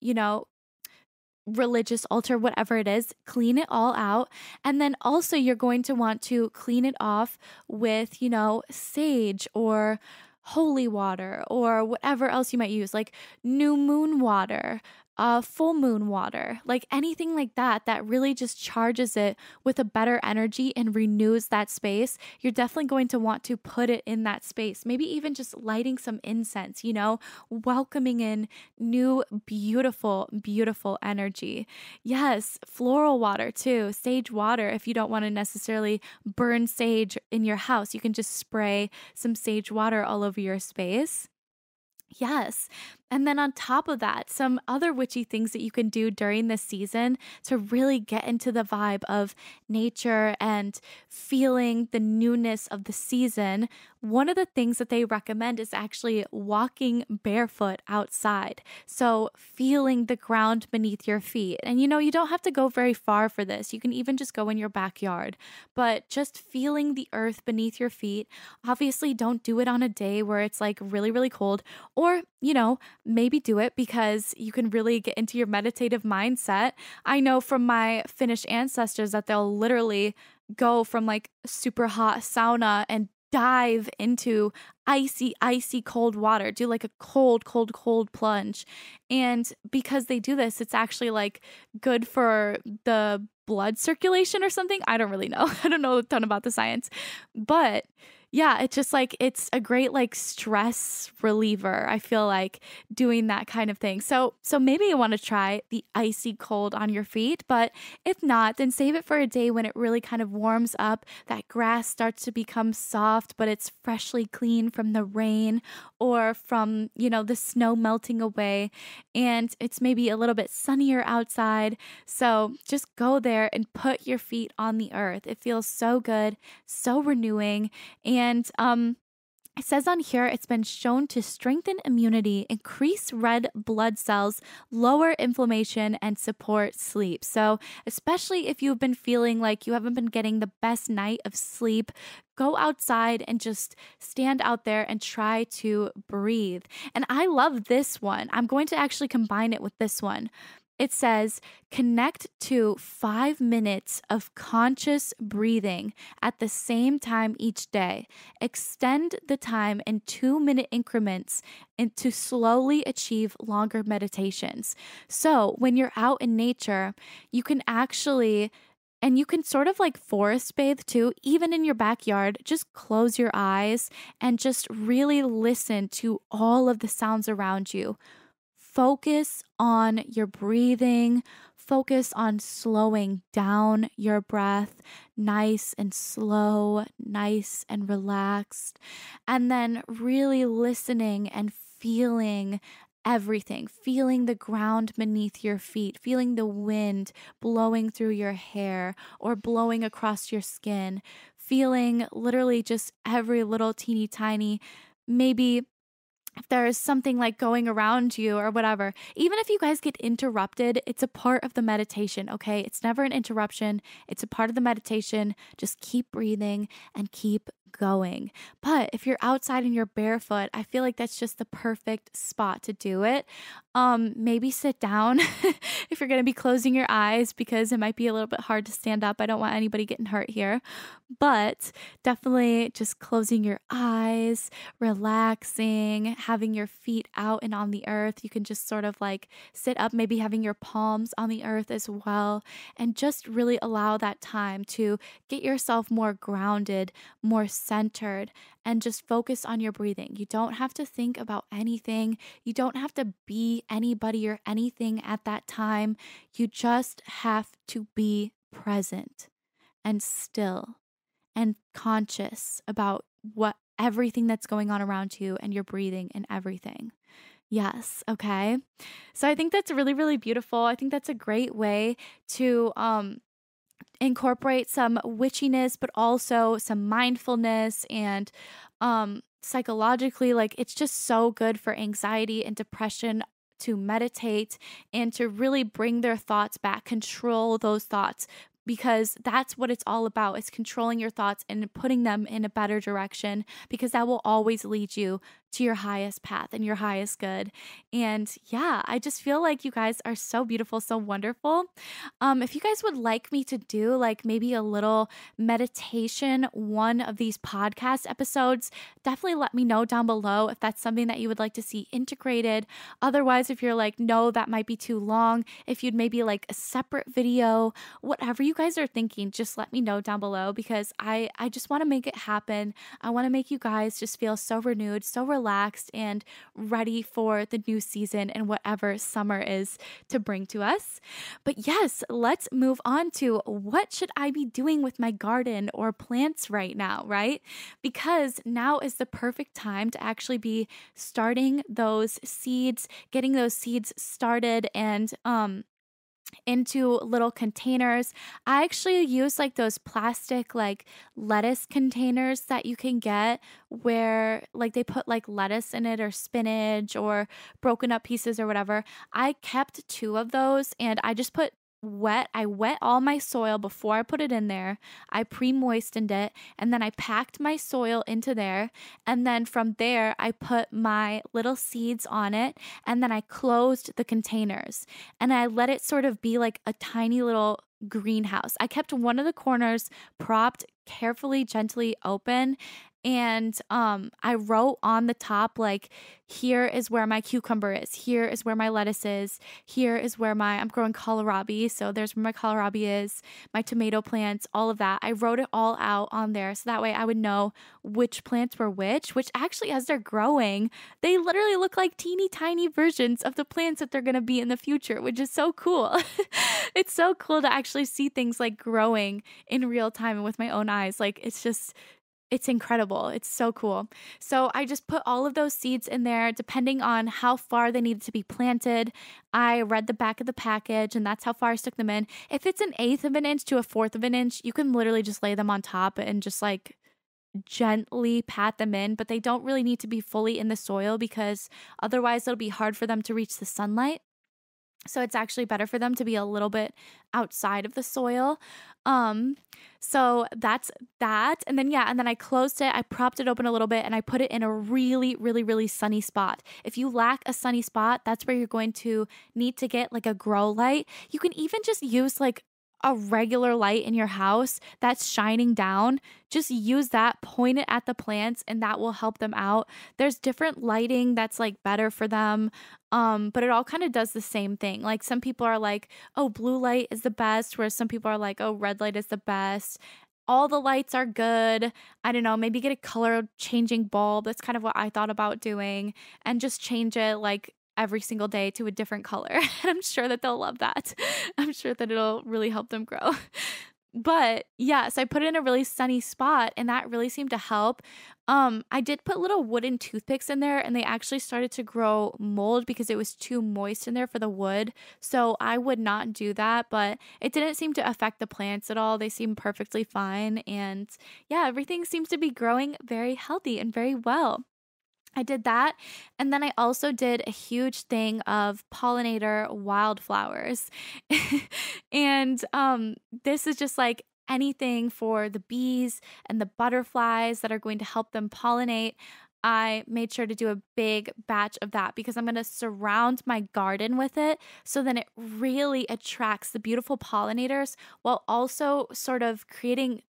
religious altar, whatever it is, clean it all out. And then also you're going to want to clean it off with, sage or holy water or whatever else you might use, like new moon water, full moon water, like anything like that, that really just charges it with a better energy and renews that space. You're definitely going to want to put it in that space. Maybe even just lighting some incense, welcoming in new, beautiful, beautiful energy. Yes, floral water too, sage water. If you don't want to necessarily burn sage in your house, you can just spray some sage water all over your space. Yes. And then on top of that, some other witchy things that you can do during this season to really get into the vibe of nature and feeling the newness of the season. One of the things that they recommend is actually walking barefoot outside. So feeling the ground beneath your feet. And you don't have to go very far for this. You can even just go in your backyard, but just feeling the earth beneath your feet. Obviously, don't do it on a day where it's like really, really cold, or, maybe do it because you can really get into your meditative mindset. I know from my Finnish ancestors that they'll literally go from like super hot sauna and dive into icy cold water, do like a cold plunge. And because they do this, it's actually like good for the blood circulation or something. I don't really know. I don't know a ton about the science, but yeah, it's just like it's a great like stress reliever. I feel like doing that kind of thing. So maybe you want to try the icy cold on your feet, but if not, then save it for a day when it really kind of warms up. That grass starts to become soft, but it's freshly clean from the rain or from, the snow melting away, and it's maybe a little bit sunnier outside. So just go there and put your feet on the earth. It feels so good, so renewing. And it says on here, it's been shown to strengthen immunity, increase red blood cells, lower inflammation, and support sleep. So especially if you've been feeling like you haven't been getting the best night of sleep, go outside and just stand out there and try to breathe. And I love this one. I'm going to actually combine it with this one. It says, connect to 5 minutes of conscious breathing at the same time each day. Extend the time in 2-minute increments and to slowly achieve longer meditations. So when you're out in nature, you can actually, and you can sort of like forest bathe too, even in your backyard. Just close your eyes and just really listen to all of the sounds around you. Focus on your breathing. Focus on slowing down your breath, nice and slow, nice and relaxed. And then really listening and feeling everything, feeling the ground beneath your feet, feeling the wind blowing through your hair or blowing across your skin, feeling literally just every little teeny tiny, maybe if there is something like going around you or whatever. Even if you guys get interrupted, it's a part of the meditation, okay? It's never an interruption. It's a part of the meditation. Just keep breathing and keep going. But if you're outside and you're barefoot, I feel like that's just the perfect spot to do it. Maybe sit down if you're going to be closing your eyes, because it might be a little bit hard to stand up. I don't want anybody getting hurt here, but definitely just closing your eyes, relaxing, having your feet out and on the earth. You can just sort of like sit up, maybe having your palms on the earth as well, and just really allow that time to get yourself more grounded, more centered, and just focus on your breathing. You don't have to think about anything. You don't have to be anybody or anything at that time. You just have to be present and still and conscious about everything that's going on around you and your breathing and everything. Yes. Okay. So I think that's really, really beautiful. I think that's a great way to incorporate some witchiness, but also some mindfulness and psychologically, like it's just so good for anxiety and depression to meditate and to really bring their thoughts back, control those thoughts, because that's what it's all about, is controlling your thoughts and putting them in a better direction, because that will always lead you to your highest path and your highest good. And yeah, I just feel like you guys are so beautiful, so wonderful. If you guys would like me to do like maybe a little meditation, one of these podcast episodes, definitely let me know down below if that's something that you would like to see integrated. Otherwise, if you're like, no, that might be too long, if you'd maybe like a separate video, whatever you guys are thinking, just let me know down below, because I just want to make it happen. I want to make you guys just feel so renewed, so relaxed, and ready for the new season and whatever summer is to bring to us. But yes, let's move on to what should I be doing with my garden or plants right now, right? Because now is the perfect time to actually be starting those seeds, getting those seeds started and into little containers. I actually use like those plastic like lettuce containers that you can get, where like they put like lettuce in it or spinach or broken up pieces or whatever. I kept 2 of those, and I just put I wet all my soil before I put it in there. I pre-moistened it, and then I packed my soil into there, and then from there I put my little seeds on it, and then I closed the containers, and I let it sort of be like a tiny little greenhouse. I kept one of the corners propped carefully, gently open, and I wrote on the top, like, here is where my cucumber is, here is where my lettuce is, here is where I'm growing kohlrabi, so there's where my kohlrabi is, my tomato plants, all of that. I wrote it all out on there, so that way I would know which plants were which actually, as they're growing, they literally look like teeny tiny versions of the plants that they're going to be in the future, which is so cool. It's so cool to actually see things like growing in real time and with my own eyes. Like, it's incredible. It's so cool. So I just put all of those seeds in there, depending on how far they needed to be planted. I read the back of the package, and that's how far I stuck them in. If it's an eighth of an inch to a fourth of an inch, you can literally just lay them on top and just like gently pat them in, but they don't really need to be fully in the soil because otherwise it'll be hard for them to reach the sunlight. So it's actually better for them to be a little bit outside of the soil. So that's that. And then I closed it, I propped it open a little bit, and I put it in a really, really, really sunny spot. If you lack a sunny spot, that's where you're going to need to get like a grow light. You can even just use like a regular light in your house that's shining down. Just use that, point it at the plants, and that will help them out. There's different lighting that's like better for them. But it all kind of does the same thing. Like, some people are like, oh, blue light is the best, whereas some people are like, oh, red light is the best. All the lights are good. I don't know, maybe get a color changing bulb. That's kind of what I thought about doing, and just change it like every single day to a different color. And I'm sure that they'll love that. I'm sure that it'll really help them grow. But yeah, so I put it in a really sunny spot, and that really seemed to help. I did put little wooden toothpicks in there, and they actually started to grow mold because it was too moist in there for the wood. So I would not do that, but it didn't seem to affect the plants at all. They seem perfectly fine. And yeah, everything seems to be growing very healthy and very well. I did that. And then I also did a huge thing of pollinator wildflowers. And this is just like anything for the bees and the butterflies that are going to help them pollinate. I made sure to do a big batch of that because I'm going to surround my garden with it. So then it really attracts the beautiful pollinators while also sort of creating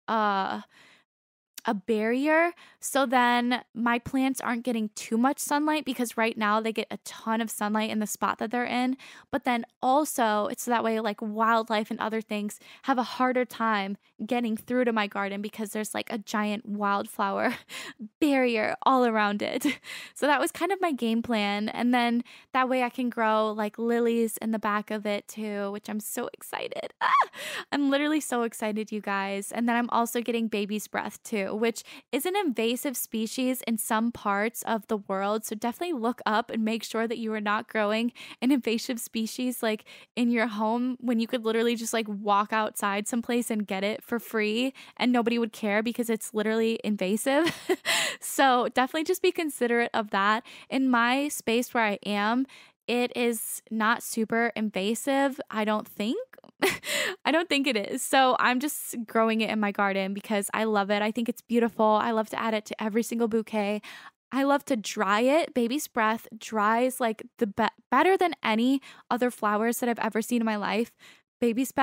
a barrier, so then my plants aren't getting too much sunlight, because right now they get a ton of sunlight in the spot that they're in. But then also it's so that way like wildlife and other things have a harder time getting through to my garden because there's like a giant wildflower barrier all around it. So that was kind of my game plan. And then that way I can grow like lilies in the back of it too, which I'm so excited. I'm literally so excited, you guys. And then I'm also getting baby's breath too, which is an invasive species in some parts of the world. So definitely look up and make sure that you are not growing an invasive species like in your home when you could literally just like walk outside someplace and get it for free and nobody would care because it's literally invasive. So definitely just be considerate of that. In my space where I am, it is not super invasive, I don't think. I don't think it is. So I'm just growing it in my garden because I love it. I think it's beautiful. I love to add it to every single bouquet. I love to dry it. Baby's breath dries like better than any other flowers that I've ever seen in my life. Baby's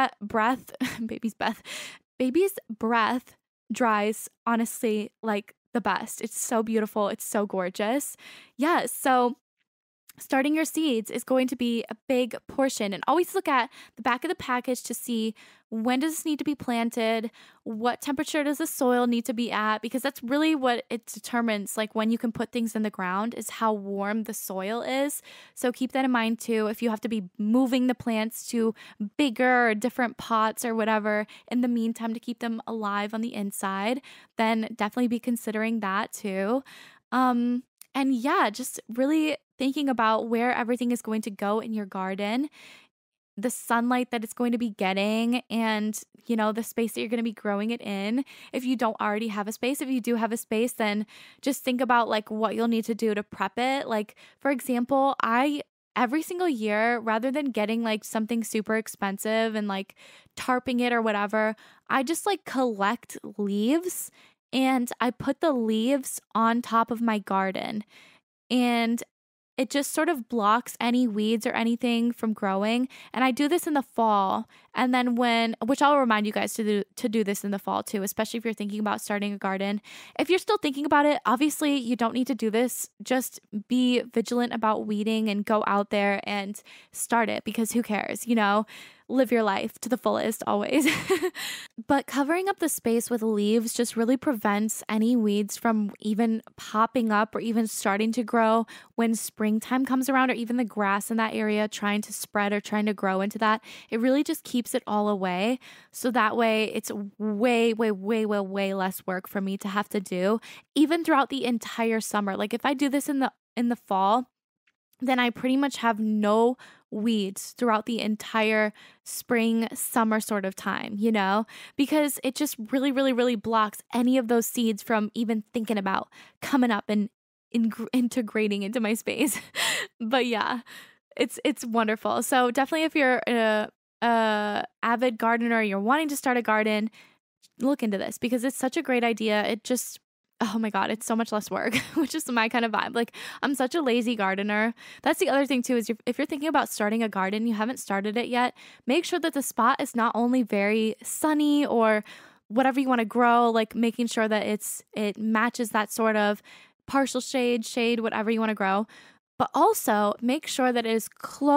breath dries honestly like the best. It's so beautiful. It's so gorgeous. Yeah. So starting your seeds is going to be a big portion, and always look at the back of the package to see when does this need to be planted, what temperature does the soil need to be at, because that's really what it determines like when you can put things in the ground is how warm the soil is. So keep that in mind too. If you have to be moving the plants to bigger or different pots or whatever in the meantime to keep them alive on the inside, then definitely be considering that too. And yeah, just really thinking about where everything is going to go in your garden, the sunlight that it's going to be getting, and, you know, the space that you're going to be growing it in. If you don't already have a space, if you do have a space, then just think about like what you'll need to do to prep it. Like, for example, I every single year, rather than getting like something super expensive and like tarping it or whatever, I just like collect leaves and I put the leaves on top of my garden. And it just sort of blocks any weeds or anything from growing. And I do this in the fall. And then which I'll remind you guys to do this in the fall too, especially if you're thinking about starting a garden. If you're still thinking about it, obviously you don't need to do this. Just be vigilant about weeding and go out there and start it, because who cares, live your life to the fullest always. But covering up the space with leaves just really prevents any weeds from even popping up or even starting to grow when springtime comes around, or even the grass in that area trying to spread or trying to grow into that. It really just keeps it all away. So that way it's way, way, way, way, way less work for me to have to do, even throughout the entire summer. Like if I do this in the fall, then I pretty much have no weeds throughout the entire spring, summer sort of time, because it just really, really, really blocks any of those seeds from even thinking about coming up and integrating into my space. But yeah, it's wonderful. So definitely if you're a avid gardener, you're wanting to start a garden, look into this, because it's such a great idea. It just, oh my God, it's so much less work, which is my kind of vibe. Like, I'm such a lazy gardener. That's the other thing too, is if you're thinking about starting a garden, you haven't started it yet, make sure that the spot is not only very sunny or whatever you want to grow, like making sure that it matches that sort of partial shade, whatever you want to grow. But also make sure that it is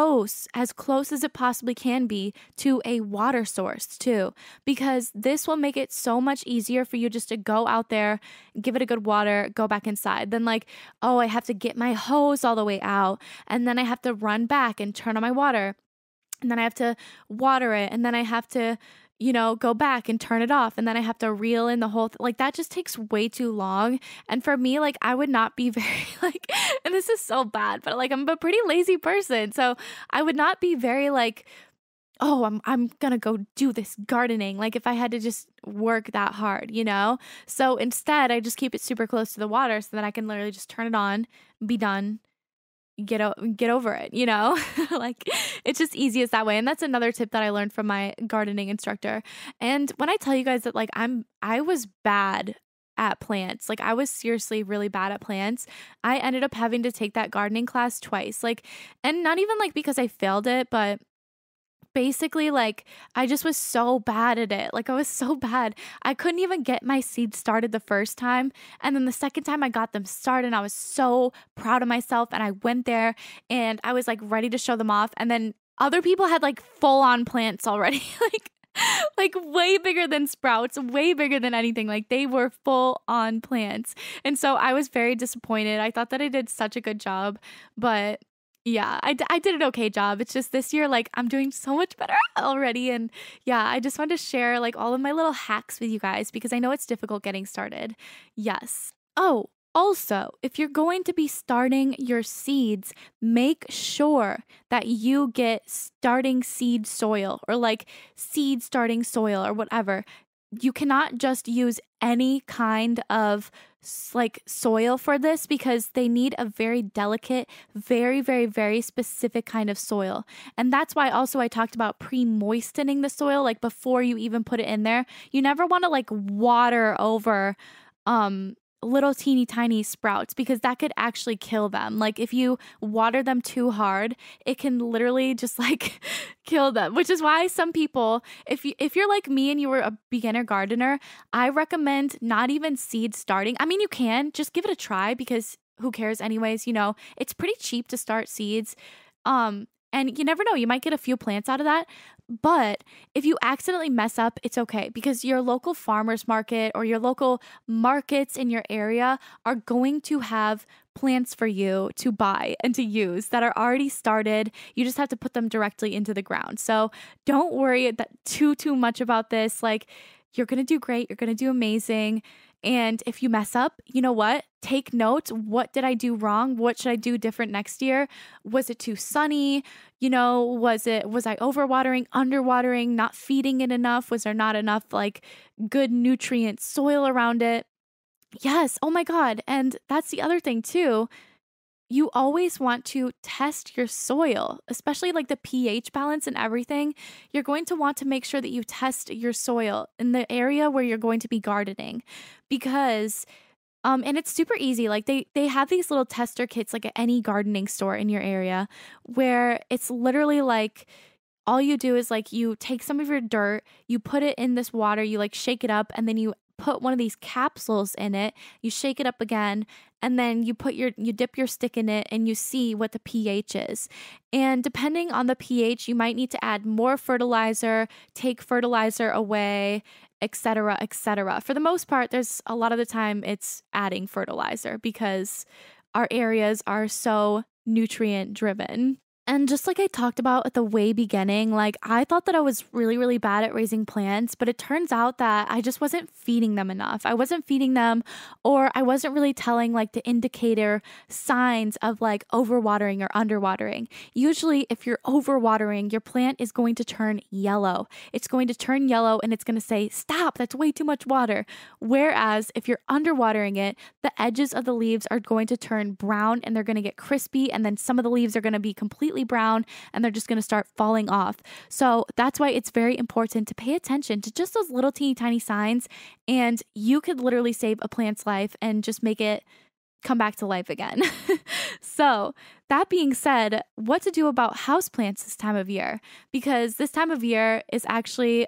as close as it possibly can be to a water source too, because this will make it so much easier for you just to go out there, give it a good water, go back inside. Then like, oh, I have to get my hose all the way out, and then I have to run back and turn on my water, and then I have to water it, and then I have to go back and turn it off. And then I have to reel in the whole like that just takes way too long. And for me, like I would not be very like, and this is so bad, but like I'm a pretty lazy person. So I would not be very like, oh, I'm gonna go do this gardening. Like if I had to just work that hard, So instead I just keep it super close to the water so that I can literally just turn it on, be done, get over it, like it's just easiest that way. And that's another tip that I learned from my gardening instructor. And when I tell you guys that like I was bad at plants, like I was seriously really bad at plants, I ended up having to take that gardening class twice, like, and not even like because I failed it, but basically like I just was so bad at it. Like I was so bad. I couldn't even get my seeds started the first time. And then the second time I got them started, and I was so proud of myself, and I went there and I was like ready to show them off. And then other people had like full on plants already, like way bigger than sprouts, way bigger than anything. Like they were full on plants. And so I was very disappointed. I thought that I did such a good job, but yeah, I did an okay job. It's just this year, like I'm doing so much better already. And yeah, I just wanted to share like all of my little hacks with you guys, because I know it's difficult getting started. Yes. Oh, also, if you're going to be starting your seeds, make sure that you get starting seed soil, or like seed starting soil or whatever. You cannot just use any kind of like soil for this, because they need a very delicate, very, very, very specific kind of soil. And that's why also I talked about pre-moistening the soil, like before you even put it in there. You never want to like water over little teeny tiny sprouts, because that could actually kill them. Like if you water them too hard, it can literally just like kill them, which is why some people, if you're like me and you were a beginner gardener, I recommend not even seed starting. I mean, you can just give it a try, because who cares anyways, it's pretty cheap to start seeds. And you never know, you might get a few plants out of that. But if you accidentally mess up, it's okay, because your local farmer's market or your local markets in your area are going to have plants for you to buy and to use that are already started. You just have to put them directly into the ground. So don't worry too much about this. Like, you're going to do great. You're going to do amazing. And if you mess up, you know what? Take notes. What did I do wrong? What should I do different next year? Was it too sunny? Was I overwatering, underwatering, not feeding it enough? Was there not enough like good nutrient soil around it? Yes. Oh my God. And that's the other thing too. you always want to test your soil, especially like the pH balance and everything. You're going to want to make sure that you test your soil in the area where you're going to be gardening, because and it's super easy. Like they have these little tester kits like at any gardening store in your area, where it's literally like all you do is like you take some of your dirt, you put it in this water, you like shake it up, and then you put one of these capsules in it, you shake it up again, and then you dip your stick in it and you see what the pH is. And depending on the pH, you might need to add more fertilizer, take fertilizer away, etc., etc. For the most part, there's a lot of the time it's adding fertilizer because our areas are so nutrient driven. And just like I talked about at the way beginning, like I thought that I was really, really bad at raising plants, but it turns out that I just wasn't feeding them enough. I wasn't feeding them, or I wasn't really telling like the indicator signs of like overwatering or underwatering. Usually if you're overwatering, your plant is going to turn yellow. It's going to turn yellow and it's going to say, stop, that's way too much water. Whereas if you're underwatering it, the edges of the leaves are going to turn brown and they're going to get crispy, and then some of the leaves are going to be completely brown and they're just going to start falling off. So that's why it's very important to pay attention to just those little teeny tiny signs, and you could literally save a plant's life and just make it come back to life again. So that being said, what to do about houseplants this time of year? Because this time of year is actually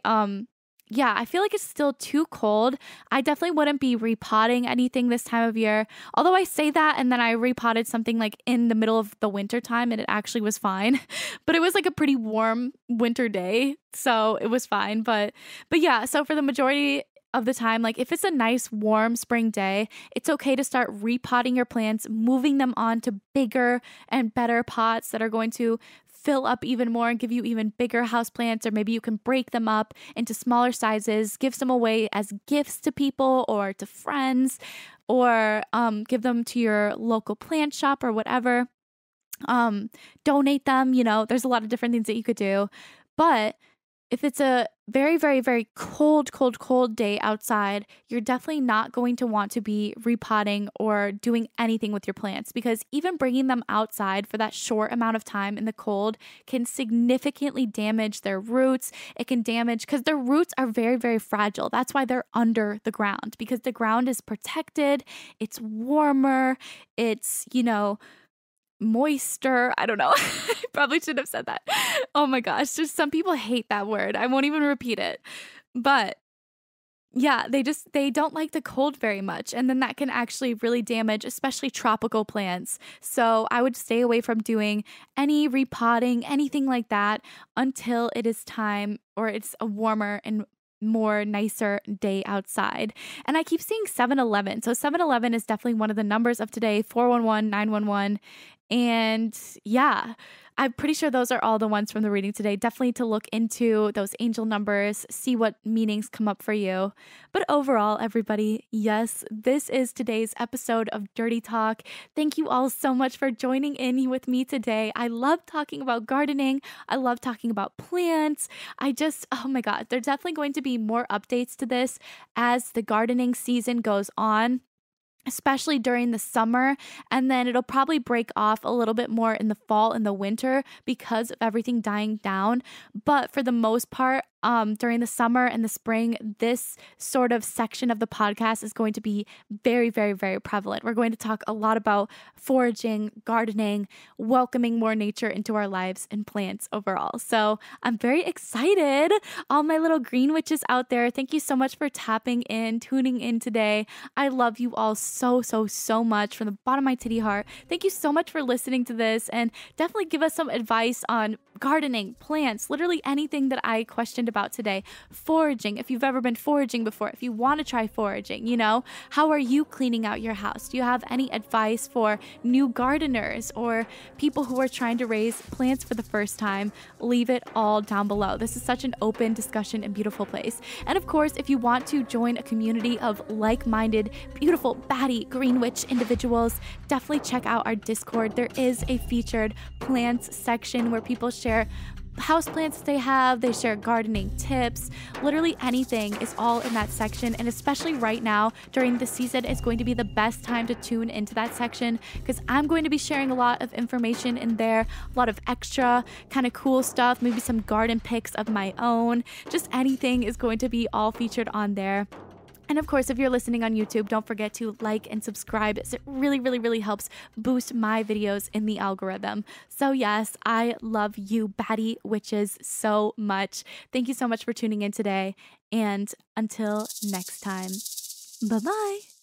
I feel like it's still too cold. I definitely wouldn't be repotting anything this time of year. Although I say that and then I repotted something like in the middle of the winter time and it actually was fine. But it was like a pretty warm winter day, so it was fine. But yeah, so for the majority of the time, like if it's a nice warm spring day, it's okay to start repotting your plants, moving them on to bigger and better pots that are going to fill up even more and give you even bigger houseplants. Or maybe you can break them up into smaller sizes, give some away as gifts to people or to friends, or give them to your local plant shop or whatever. Donate them, there's a lot of different things that you could do. But if it's a very, very, very cold day outside, you're definitely not going to want to be repotting or doing anything with your plants, because even bringing them outside for that short amount of time in the cold can significantly damage their roots. It can damage, because their roots are very, very fragile. That's why they're under the ground, because the ground is protected. It's warmer. It's, moister. I don't know. I probably shouldn't have said that. Oh my gosh. Just some people hate that word. I won't even repeat it. But yeah, they don't like the cold very much. And then that can actually really damage, especially tropical plants. So I would stay away from doing any repotting, anything like that, until it is time, or it's a warmer and more nicer day outside. And I keep seeing 7-Eleven. So 7-Eleven is definitely one of the numbers of today, 411, 911. And yeah, I'm pretty sure those are all the ones from the reading today. Definitely to look into those angel numbers, see what meanings come up for you. But overall, everybody, yes, this is today's episode of Dirty Talk. Thank you all so much for joining in with me today. I love talking about gardening. I love talking about plants. Oh my God, there's definitely going to be more updates to this as the gardening season goes on, especially during the summer, and then it'll probably break off a little bit more in the fall and the winter because of everything dying down. But for the most part, during the summer and the spring, this sort of section of the podcast is going to be very, very, very prevalent. We're going to talk a lot about foraging, gardening, welcoming more nature into our lives and plants overall. So I'm very excited. All my little green witches out there, thank you so much for tapping in, tuning in today. I love you all so, so, so much from the bottom of my titty heart. Thank you so much for listening to this, and definitely give us some advice on gardening, plants, literally anything that I questioned about today. Foraging, if you've ever been foraging before, if you want to try foraging, how are you cleaning out your house? Do you have any advice for new gardeners or people who are trying to raise plants for the first time? Leave it all down below. This is such an open discussion and beautiful place. And of course, if you want to join a community of like-minded, beautiful, baddie, green witch individuals, definitely check out our Discord. There is a featured plants section where people share houseplants they have. They share gardening tips. Literally anything is all in that section. And especially right now during the season is going to be the best time to tune into that section because I'm going to be sharing a lot of information in there, a lot of extra kind of cool stuff, maybe some garden pics of my own. Just anything is going to be all featured on there. And of course, if you're listening on YouTube, don't forget to like and subscribe, as it really helps boost my videos in the algorithm. So yes, I love you baddie witches so much. Thank you so much for tuning in today. And until next time, bye-bye.